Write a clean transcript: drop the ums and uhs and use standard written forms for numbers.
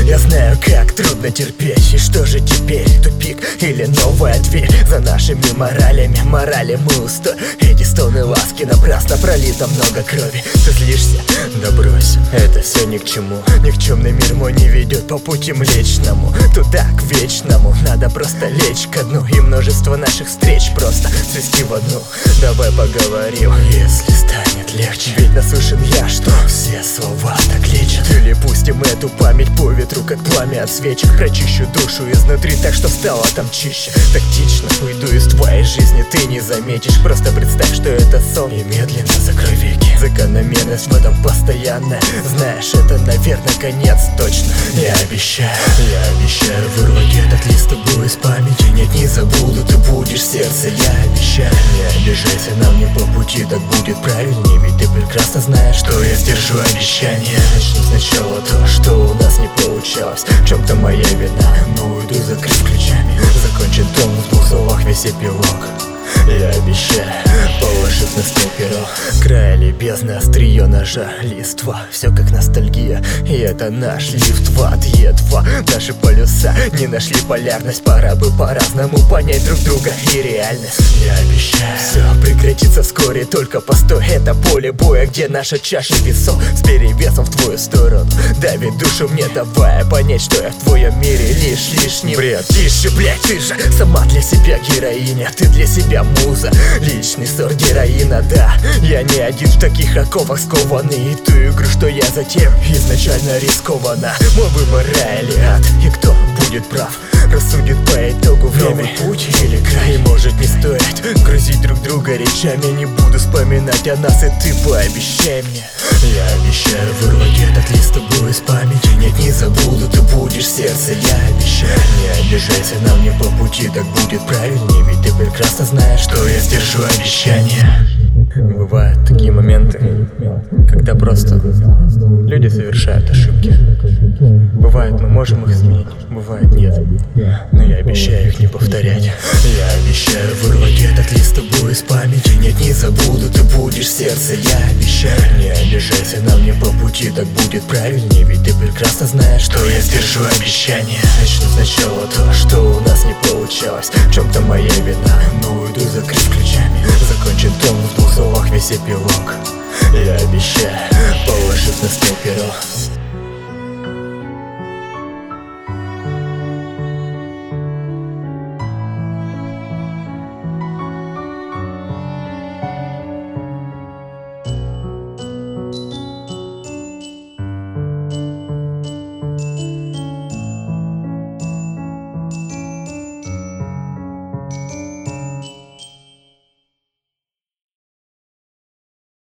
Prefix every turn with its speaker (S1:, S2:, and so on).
S1: Я знаю, как трудно терпеть. И что же теперь, тупик или новая дверь? За нашими моралями, морали мы устоим. Эти стоны ласки напрасно, пролито много крови. Ты злишься? Да брось, это все ни к чему. Никчемный мир мой не ведет по пути млечному. Туда, к вечному, надо просто лечь ко дну. И множество наших встреч просто свести в одну. Давай поговорим, если станет легче. Ведь наслышан я, что все слова так лечат. Или пустим эту память по ветру, как пламя от свечек. Прочищу душу изнутри так, что стало там чище. Тактично уйду из твоей жизни, ты не заметишь. Просто представь, что это сон, и медленно закрой веки. Закономерность в этом постоянная. Знаешь, это, наверное, конец точно. Я обещаю вырвать этот лист тобой из памяти. Нет, не забуду, ты будешь в сердце. Я обещаю, не обижайся, нам не по пути, так будет правильнее. Ведь ты прекрасно знаешь, что я сдержу обещание. Начну сначала то, что у нас не получалось. В чем-то моя вина, но уйду, закрыв ключами. Закончен том, в двух словах весь эпилог. Я обещаю, положив на стол перо. Край или бездна, острие ножа, листва. Все как ностальгия, и это наш лифт в ад. Е2, наши полюса не нашли полярность. Пора бы по-разному понять друг друга и реальность. Я обещаю, все прекратится вскоре, только постой. Это поле боя, где наша чаша весов с перевесом в твою сторону давит душу мне, давая понять, что я в твоем мире лишь лишний бред. Тише, блять, ты же сама для себя героиня. Ты для себя муза, личный сорт героина, да. Я не один в таких оковах скованный. И ту игру, что я затем, изначально рискованно. Мой выбор рай или ад, и кто будет прав, рассудит по итогу время. Новый путь или край, и может не стоит грузить друг друга речами. Не буду вспоминать о нас, и ты пообещай мне. Я обещаю вырвать этот лист тобой из памяти. Нет, не забуду, ты будешь в сердце. Я обещаю, не обижайся, нам не по пути, так будет правильнее. Ведь ты прекрасно знаешь, что я сдержу обещание. Бывают такие моменты, когда просто люди совершают ошибки. Бывает, мы можем их изменить, бывает нет. Но я обещаю их не повторять. Я обещаю вырвать этот лист тобой из памяти. Нет, не забуду, ты будешь в сердце. Я обещаю, не обижайся, нам не по пути, так будет правильнее. Ведь ты прекрасно знаешь, что я сдержу обещание. Начну сначала то, что у нас не получалось. В чем-то моя вина, но уйду, закрыв ключами. Закончен том, в двух словах весь эпилог.